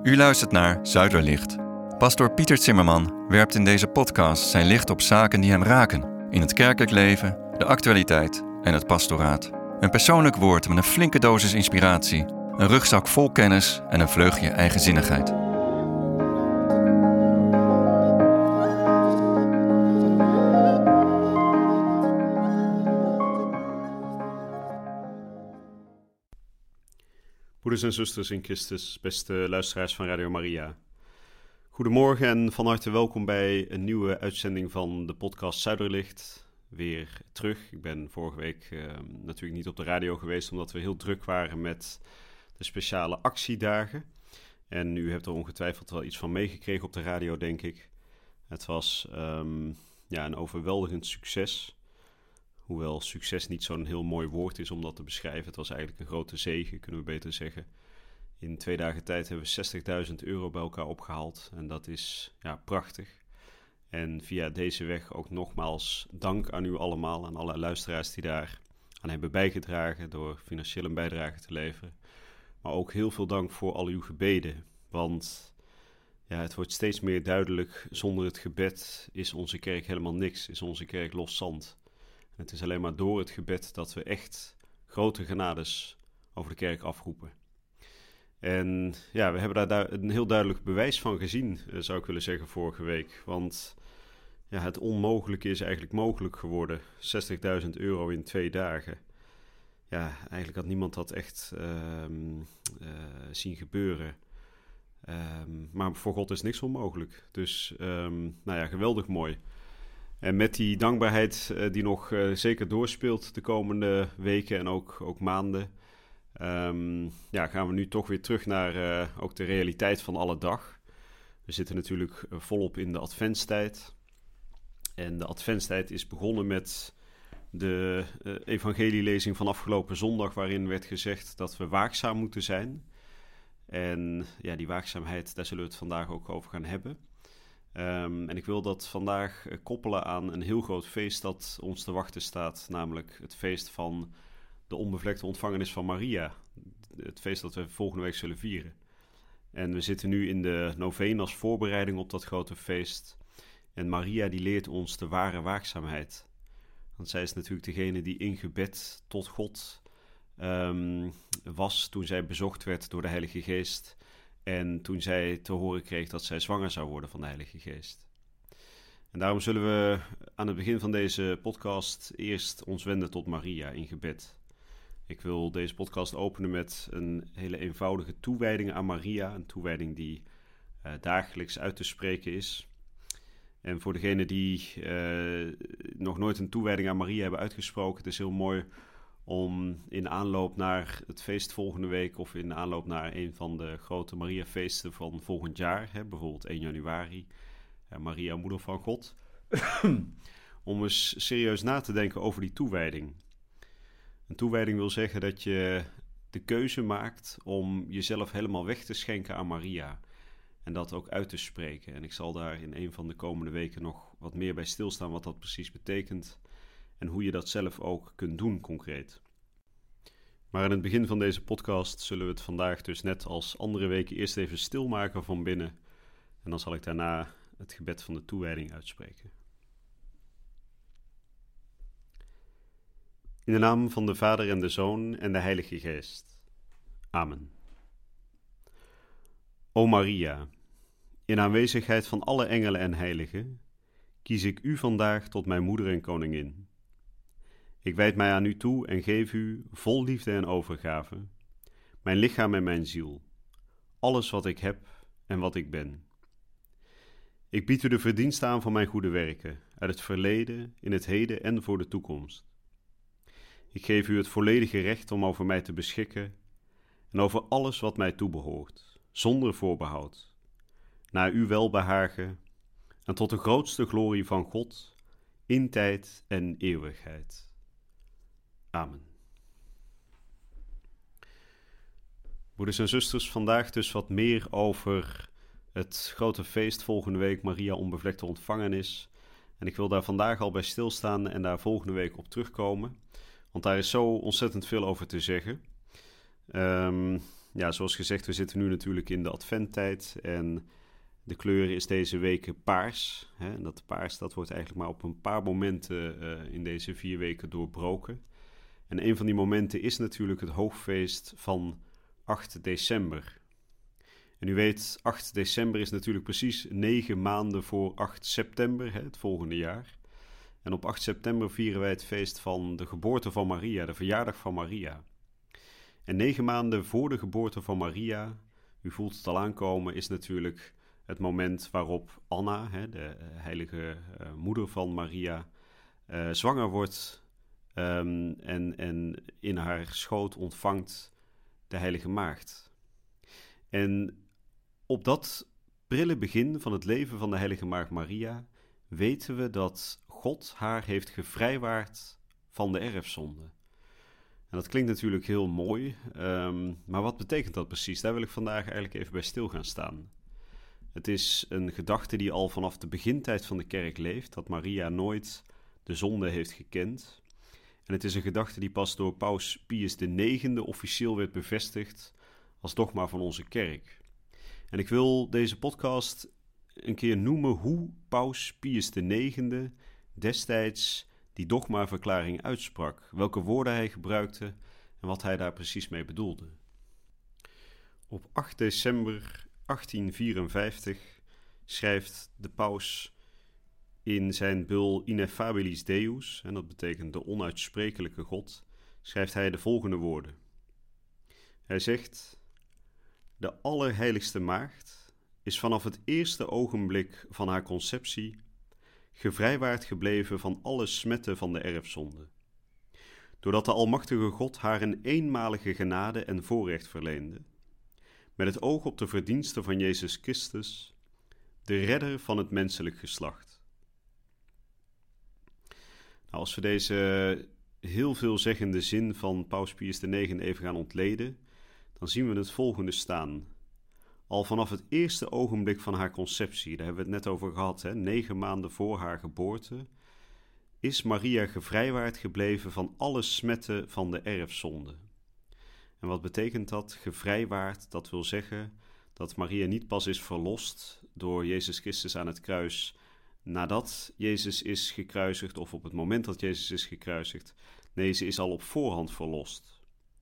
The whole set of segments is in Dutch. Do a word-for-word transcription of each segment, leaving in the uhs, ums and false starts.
U luistert naar Zuiderlicht. Pastoor Pieter Zimmerman werpt in deze podcast zijn licht op zaken die hem raken. In het kerkelijk leven, de actualiteit en het pastoraat. Een persoonlijk woord met een flinke dosis inspiratie. Een rugzak vol kennis en een vleugje eigenzinnigheid. Broeders en zusters in Christus, beste luisteraars van Radio Maria. Goedemorgen en van harte welkom bij een nieuwe uitzending van de podcast Zuiderlicht. Weer terug. Ik ben vorige week uh, natuurlijk niet op de radio geweest, omdat we heel druk waren met de speciale actiedagen. En u hebt er ongetwijfeld wel iets van meegekregen op de radio, denk ik. Het was um, ja, een overweldigend succes. Hoewel succes niet zo'n heel mooi woord is om dat te beschrijven. Het was eigenlijk een grote zege, kunnen we beter zeggen. In twee dagen tijd hebben we zestigduizend euro bij elkaar opgehaald. En dat is ja, prachtig. En via deze weg ook nogmaals dank aan u allemaal. Aan alle luisteraars die daar aan hebben bijgedragen door financieel een bijdrage te leveren. Maar ook heel veel dank voor al uw gebeden. Want ja, het wordt steeds meer duidelijk, zonder het gebed is onze kerk helemaal niks. Is onze kerk los zand. Het is alleen maar door het gebed dat we echt grote genades over de kerk afroepen. En ja, we hebben daar een heel duidelijk bewijs van gezien, zou ik willen zeggen, vorige week. Want ja, het onmogelijke is eigenlijk mogelijk geworden. zestigduizend euro in twee dagen. Ja, eigenlijk had niemand dat echt uh, uh, zien gebeuren. Um, maar voor God is niks onmogelijk. Dus um, nou ja, geweldig mooi. En met die dankbaarheid uh, die nog uh, zeker doorspeelt de komende weken en ook, ook maanden, um, ja, gaan we nu toch weer terug naar uh, ook de realiteit van alle dag. We zitten natuurlijk uh, volop in de adventstijd. En de adventstijd is begonnen met de uh, evangelielezing van afgelopen zondag, waarin werd gezegd dat we waakzaam moeten zijn. En ja, die waakzaamheid, daar zullen we het vandaag ook over gaan hebben. Um, en ik wil dat vandaag uh, koppelen aan een heel groot feest dat ons te wachten staat, namelijk het feest van de onbevlekte ontvangenis van Maria. Het feest dat we volgende week zullen vieren. En we zitten nu in de novene als voorbereiding op dat grote feest. En Maria die leert ons de ware waakzaamheid. Want zij is natuurlijk degene die in gebed tot God um, was toen zij bezocht werd door de Heilige Geest. En toen zij te horen kreeg dat zij zwanger zou worden van de Heilige Geest. En daarom zullen we aan het begin van deze podcast eerst ons wenden tot Maria in gebed. Ik wil deze podcast openen met een hele eenvoudige toewijding aan Maria. Een toewijding die uh, dagelijks uit te spreken is. En voor degenen die uh, nog nooit een toewijding aan Maria hebben uitgesproken, het is heel mooi om in aanloop naar het feest volgende week of in aanloop naar een van de grote Maria-feesten van volgend jaar, hè, bijvoorbeeld één januari, uh, Maria, moeder van God, om eens serieus na te denken over die toewijding. Een toewijding wil zeggen dat je de keuze maakt om jezelf helemaal weg te schenken aan Maria en dat ook uit te spreken. En ik zal daar in een van de komende weken nog wat meer bij stilstaan wat dat precies betekent. En hoe je dat zelf ook kunt doen, concreet. Maar aan het begin van deze podcast zullen we het vandaag dus net als andere weken eerst even stilmaken van binnen. En dan zal ik daarna het gebed van de toewijding uitspreken. In de naam van de Vader en de Zoon en de Heilige Geest. Amen. O Maria, in aanwezigheid van alle engelen en heiligen, kies ik u vandaag tot mijn moeder en koningin. Ik wijd mij aan u toe en geef u, vol liefde en overgave, mijn lichaam en mijn ziel, alles wat ik heb en wat ik ben. Ik bied u de verdienste aan van mijn goede werken, uit het verleden, in het heden en voor de toekomst. Ik geef u het volledige recht om over mij te beschikken en over alles wat mij toebehoort, zonder voorbehoud, naar uw welbehagen en tot de grootste glorie van God, in tijd en eeuwigheid. Amen. Broeders en zusters, vandaag dus wat meer over het grote feest volgende week, Maria onbevlekte ontvangenis. En ik wil daar vandaag al bij stilstaan en daar volgende week op terugkomen. Want daar is zo ontzettend veel over te zeggen. Um, Ja, zoals gezegd, we zitten nu natuurlijk in de adventtijd en de kleur is deze week paars. Hè? En dat paars dat wordt eigenlijk maar op een paar momenten uh, in deze vier weken doorbroken. En een van die momenten is natuurlijk het hoogfeest van acht december. En u weet, acht december is natuurlijk precies negen maanden voor acht september, hè, het volgende jaar. En op acht september vieren wij het feest van de geboorte van Maria, de verjaardag van Maria. En negen maanden voor de geboorte van Maria, u voelt het al aankomen, is natuurlijk het moment waarop Anna, hè, de heilige uh, moeder van Maria, uh, zwanger wordt um, en, en in haar schoot ontvangt de heilige maagd. En op dat prille begin van het leven van de heilige maagd Maria weten we dat God haar heeft gevrijwaard van de erfzonde. En dat klinkt natuurlijk heel mooi, um, maar wat betekent dat precies? Daar wil ik vandaag eigenlijk even bij stil gaan staan. Het is een gedachte die al vanaf de begintijd van de kerk leeft, dat Maria nooit de zonde heeft gekend. En het is een gedachte die pas door paus Pius de negende officieel werd bevestigd als dogma van onze kerk. En ik wil deze podcast een keer noemen hoe paus Pius de negende destijds die dogmaverklaring uitsprak, welke woorden hij gebruikte en wat hij daar precies mee bedoelde. Op acht december achttien vierenvijftig schrijft de paus in zijn bul Ineffabilis Deus, en dat betekent de onuitsprekelijke God, schrijft hij de volgende woorden. Hij zegt: de Allerheiligste Maagd is vanaf het eerste ogenblik van haar conceptie gevrijwaard gebleven van alle smetten van de erfzonde, doordat de Almachtige God haar een eenmalige genade en voorrecht verleende, met het oog op de verdiensten van Jezus Christus, de redder van het menselijk geslacht. Nou, als we deze heel veelzeggende zin van paus Pius de negende even gaan ontleden, dan zien we het volgende staan. Al vanaf het eerste ogenblik van haar conceptie, daar hebben we het net over gehad, hè, negen maanden voor haar geboorte, is Maria gevrijwaard gebleven van alle smetten van de erfzonde. En wat betekent dat? Gevrijwaard, dat wil zeggen dat Maria niet pas is verlost door Jezus Christus aan het kruis nadat Jezus is gekruisigd of op het moment dat Jezus is gekruisigd. Nee, ze is al op voorhand verlost.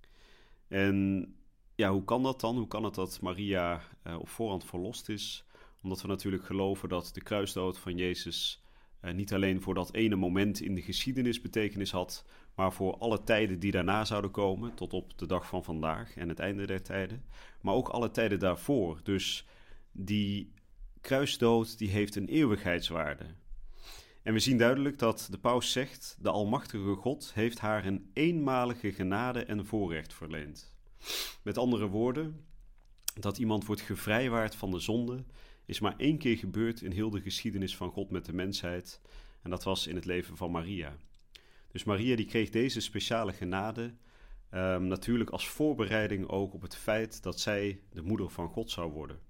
En ja, hoe kan dat dan? Hoe kan het dat Maria uh, op voorhand verlost is? Omdat we natuurlijk geloven dat de kruisdood van Jezus uh, niet alleen voor dat ene moment in de geschiedenis betekenis had, maar voor alle tijden die daarna zouden komen, tot op de dag van vandaag en het einde der tijden, maar ook alle tijden daarvoor. Dus die kruisdood die heeft een eeuwigheidswaarde. En we zien duidelijk dat de paus zegt, de Almachtige God heeft haar een eenmalige genade en voorrecht verleend. Met andere woorden, dat iemand wordt gevrijwaard van de zonde, is maar één keer gebeurd in heel de geschiedenis van God met de mensheid. En dat was in het leven van Maria. Dus Maria die kreeg deze speciale genade, um, natuurlijk als voorbereiding ook op het feit dat zij de moeder van God zou worden.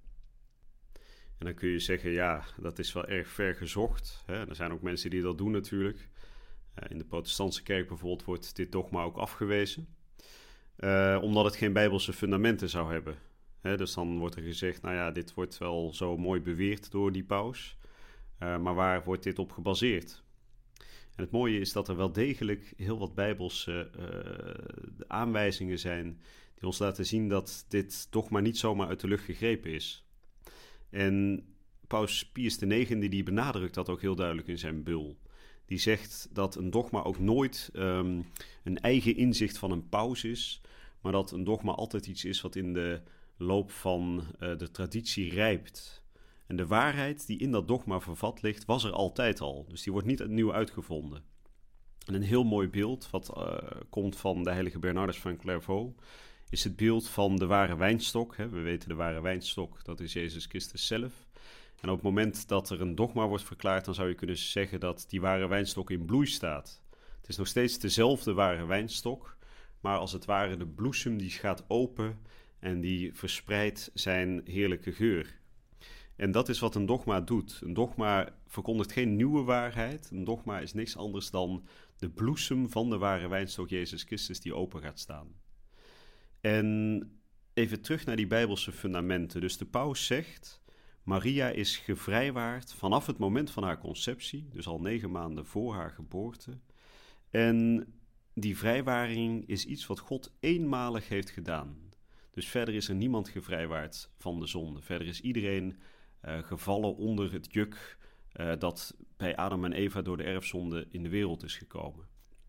En dan kun je zeggen, ja, dat is wel erg ver gezocht. Hè? Er zijn ook mensen die dat doen natuurlijk. Uh, in de protestantse kerk bijvoorbeeld wordt dit dogma ook afgewezen. Uh, omdat het geen bijbelse fundamenten zou hebben. Hè? Dus dan wordt er gezegd, nou ja, dit wordt wel zo mooi beweerd door die paus. Uh, maar waar wordt dit op gebaseerd? En het mooie is dat er wel degelijk heel wat bijbelse uh, aanwijzingen zijn die ons laten zien dat dit dogma niet zomaar uit de lucht gegrepen is. En paus Pius de negende die benadrukt dat ook heel duidelijk in zijn bul. Die zegt dat een dogma ook nooit um, een eigen inzicht van een paus is, maar dat een dogma altijd iets is wat in de loop van uh, de traditie rijpt. En de waarheid die in dat dogma vervat ligt, was er altijd al. Dus die wordt niet opnieuw uitgevonden. En een heel mooi beeld, wat uh, komt van de heilige Bernardus van Clairvaux, is het beeld van de ware wijnstok. Hè. We weten de ware wijnstok, dat is Jezus Christus zelf. En op het moment dat er een dogma wordt verklaard, dan zou je kunnen zeggen dat die ware wijnstok in bloei staat. Het is nog steeds dezelfde ware wijnstok, maar als het ware de bloesem die gaat open en die verspreidt zijn heerlijke geur. En dat is wat een dogma doet. Een dogma verkondigt geen nieuwe waarheid. Een dogma is niks anders dan de bloesem van de ware wijnstok Jezus Christus die open gaat staan. En even terug naar die Bijbelse fundamenten. Dus de paus zegt, Maria is gevrijwaard vanaf het moment van haar conceptie, dus al negen maanden voor haar geboorte. En die vrijwaring is iets wat God eenmalig heeft gedaan. Dus verder is er niemand gevrijwaard van de zonde. Verder is iedereen uh, gevallen onder het juk uh, dat bij Adam en Eva door de erfzonde in de wereld is gekomen.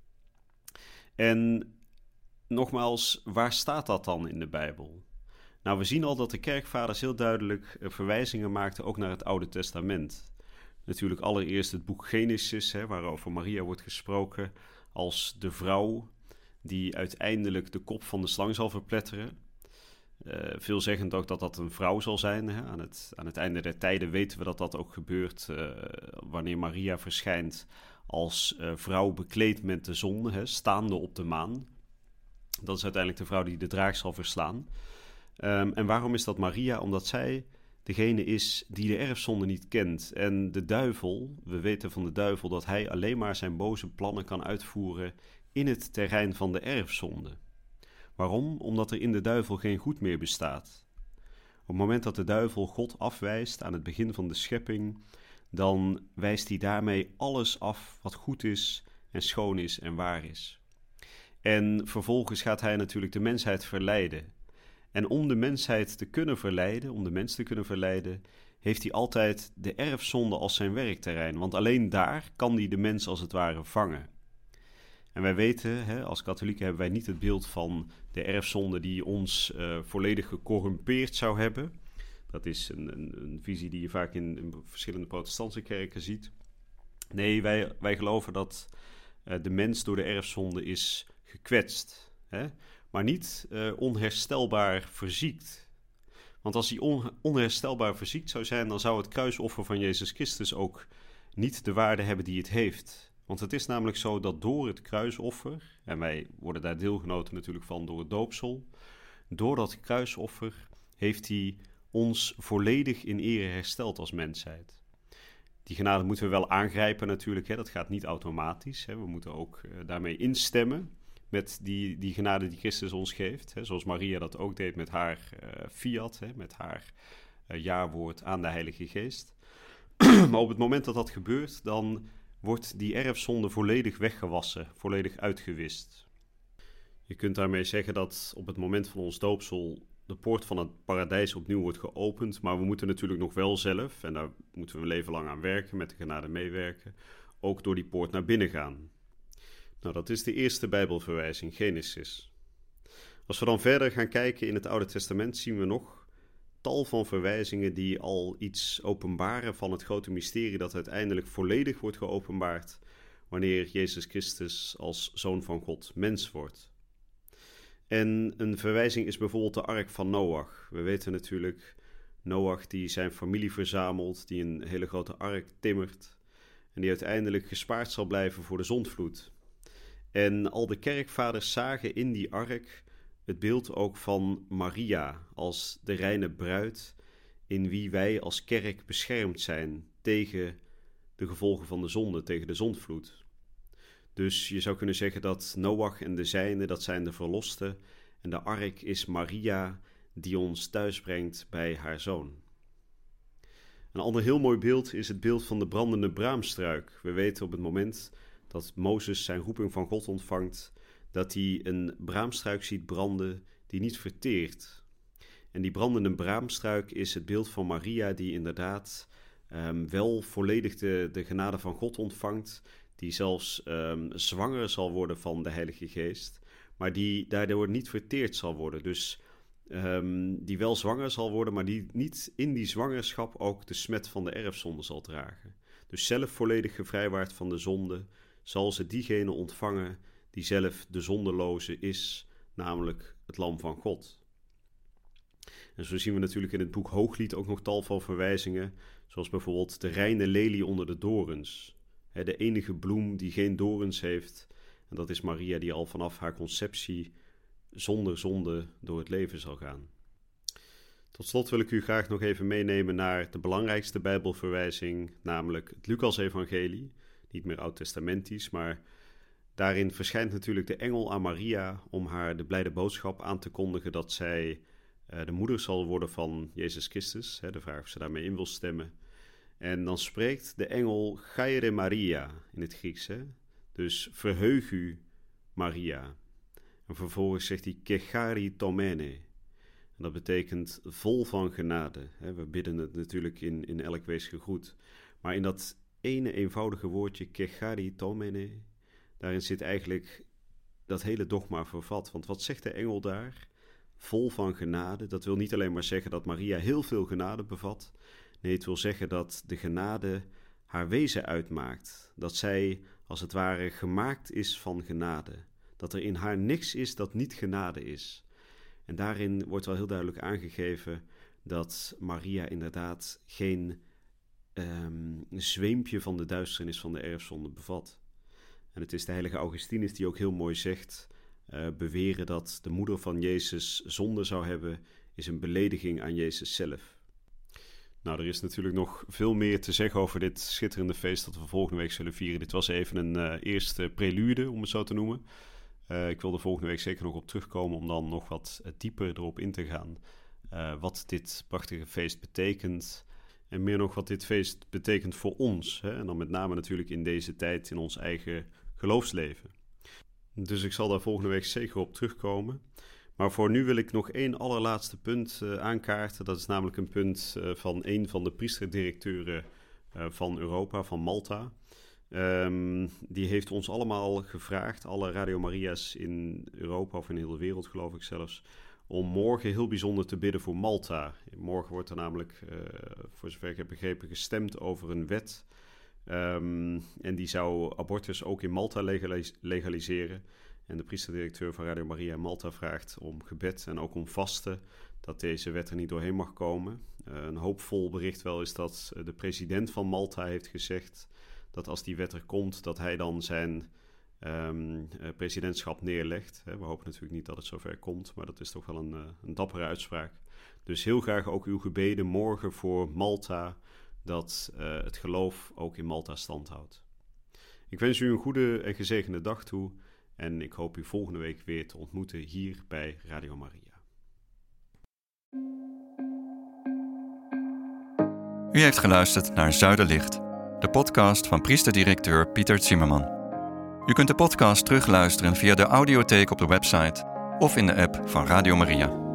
En nogmaals, waar staat dat dan in de Bijbel? Nou, we zien al dat de kerkvaders heel duidelijk uh, verwijzingen maakten ook naar het Oude Testament. Natuurlijk allereerst het boek Genesis, hè, waarover Maria wordt gesproken als de vrouw die uiteindelijk de kop van de slang zal verpletteren. Uh, veelzeggend ook dat dat een vrouw zal zijn. Hè. Aan, het, aan het einde der tijden weten we dat dat ook gebeurt uh, wanneer Maria verschijnt als uh, vrouw bekleed met de zon, hè, staande op de maan. Dat is uiteindelijk de vrouw die de draak zal verslaan. Um, en waarom is dat Maria? Omdat zij degene is die de erfzonde niet kent. En de duivel, we weten van de duivel dat hij alleen maar zijn boze plannen kan uitvoeren in het terrein van de erfzonde. Waarom? Omdat er in de duivel geen goed meer bestaat. Op het moment dat de duivel God afwijst aan het begin van de schepping, dan wijst hij daarmee alles af wat goed is en schoon is en waar is. En vervolgens gaat hij natuurlijk de mensheid verleiden. En om de mensheid te kunnen verleiden, om de mens te kunnen verleiden, heeft hij altijd de erfzonde als zijn werkterrein. Want alleen daar kan hij de mens als het ware vangen. En wij weten, hè, als katholieken hebben wij niet het beeld van de erfzonde die ons uh, volledig gecorrumpeerd zou hebben. Dat is een, een, een visie die je vaak in, in verschillende protestantse kerken ziet. Nee, wij, wij geloven dat uh, de mens door de erfzonde is gekwetst, hè? Maar niet uh, onherstelbaar verziekt. Want als hij on, onherstelbaar verziekt zou zijn, dan zou het kruisoffer van Jezus Christus ook niet de waarde hebben die het heeft. Want het is namelijk zo dat door het kruisoffer, en wij worden daar deelgenoten natuurlijk van door het doopsel, door dat kruisoffer heeft hij ons volledig in ere hersteld als mensheid. Die genade moeten we wel aangrijpen natuurlijk, hè? Dat gaat niet automatisch. Hè? We moeten ook uh, daarmee instemmen met die, die genade die Christus ons geeft. Hè? Zoals Maria dat ook deed met haar uh, fiat, hè? Met haar uh, jawoord aan de Heilige Geest. Maar op het moment dat dat gebeurt, dan wordt die erfzonde volledig weggewassen, volledig uitgewist. Je kunt daarmee zeggen dat op het moment van ons doopsel de poort van het paradijs opnieuw wordt geopend, maar we moeten natuurlijk nog wel zelf, en daar moeten we een leven lang aan werken, met de genade meewerken, ook door die poort naar binnen gaan. Nou, dat is de eerste Bijbelverwijzing, Genesis. Als we dan verder gaan kijken in het Oude Testament, zien we nog tal van verwijzingen die al iets openbaren van het grote mysterie dat uiteindelijk volledig wordt geopenbaard wanneer Jezus Christus als Zoon van God mens wordt. En een verwijzing is bijvoorbeeld de ark van Noach. We weten natuurlijk, Noach die zijn familie verzamelt, die een hele grote ark timmert en die uiteindelijk gespaard zal blijven voor de zondvloed. En al de kerkvaders zagen in die ark het beeld ook van Maria als de reine bruid in wie wij als kerk beschermd zijn tegen de gevolgen van de zonde, tegen de zondvloed. Dus je zou kunnen zeggen dat Noach en de zijnen, dat zijn de verlosten, en de ark is Maria die ons thuisbrengt bij haar zoon. Een ander heel mooi beeld is het beeld van de brandende braamstruik. We weten op het moment dat Mozes zijn roeping van God ontvangt, dat hij een braamstruik ziet branden die niet verteert. En die brandende braamstruik is het beeld van Maria die inderdaad um, wel volledig de, de genade van God ontvangt, die zelfs um, zwanger zal worden van de Heilige Geest, maar die daardoor niet verteerd zal worden. Dus um, die wel zwanger zal worden, maar die niet in die zwangerschap ook de smet van de erfzonde zal dragen. Dus zelf volledig gevrijwaard van de zonde, zal ze diegene ontvangen die zelf de zondeloze is, namelijk het lam van God. En zo zien we natuurlijk in het boek Hooglied ook nog tal van verwijzingen, zoals bijvoorbeeld de reine lelie onder de dorens. De enige bloem die geen dorens heeft, en dat is Maria die al vanaf haar conceptie zonder zonde door het leven zal gaan. Tot slot wil ik u graag nog even meenemen naar de belangrijkste Bijbelverwijzing, namelijk het Lucas-evangelie. Niet meer oud-testamentisch, maar daarin verschijnt natuurlijk de engel aan Maria om haar de blijde boodschap aan te kondigen dat zij uh, de moeder zal worden van Jezus Christus. Hè, de vraag of ze daarmee in wil stemmen. En dan spreekt de engel Chaire Maria in het Grieks. Hè? Dus verheug u, Maria. En vervolgens zegt hij Kechari Tomene. En dat betekent vol van genade. Hè? We bidden het natuurlijk in, in elk wees gegroet. Maar in dat ene eenvoudige woordje Kechari Tomene, daarin zit eigenlijk dat hele dogma vervat. Want wat zegt de engel daar? Vol van genade. Dat wil niet alleen maar zeggen dat Maria heel veel genade bevat. Nee, het wil zeggen dat de genade haar wezen uitmaakt. Dat zij, als het ware, gemaakt is van genade. Dat er in haar niks is dat niet genade is. En daarin wordt wel heel duidelijk aangegeven dat Maria inderdaad geen um, zweempje van de duisternis van de erfzonde bevat. En het is de heilige Augustinus die ook heel mooi zegt, uh, beweren dat de moeder van Jezus zonde zou hebben, is een belediging aan Jezus zelf. Nou, er is natuurlijk nog veel meer te zeggen over dit schitterende feest dat we volgende week zullen vieren. Dit was even een uh, eerste prelude, om het zo te noemen. Uh, ik wil er volgende week zeker nog op terugkomen om dan nog wat uh, dieper erop in te gaan. Uh, wat dit prachtige feest betekent. En meer nog wat dit feest betekent voor ons. Hè? En dan met name natuurlijk in deze tijd in ons eigen geloofsleven. Dus ik zal daar volgende week zeker op terugkomen. Maar voor nu wil ik nog één allerlaatste punt uh, aankaarten. Dat is namelijk een punt uh, van een van de priesterdirecteuren uh, van Europa, van Malta. Um, die heeft ons allemaal gevraagd, alle Radio Maria's in Europa of in de hele wereld geloof ik zelfs, om morgen heel bijzonder te bidden voor Malta. Morgen wordt er namelijk, uh, voor zover ik heb begrepen, gestemd over een wet. Um, en die zou abortus ook in Malta legalis- legaliseren. En de priesterdirecteur van Radio Maria in Malta vraagt om gebed en ook om vasten, dat deze wet er niet doorheen mag komen. Uh, een hoopvol bericht wel is dat de president van Malta heeft gezegd dat als die wet er komt, dat hij dan zijn um, uh, presidentschap neerlegt. He, we hopen natuurlijk niet dat het zover komt, maar dat is toch wel een, uh, een dappere uitspraak. Dus heel graag ook uw gebeden morgen voor Malta, dat uh, het geloof ook in Malta stand houdt. Ik wens u een goede en gezegende dag toe en ik hoop u volgende week weer te ontmoeten hier bij Radio Maria. U heeft geluisterd naar Zuiderlicht, de podcast van priesterdirecteur Pieter Zimmerman. U kunt de podcast terugluisteren via de audiotheek op de website of in de app van Radio Maria.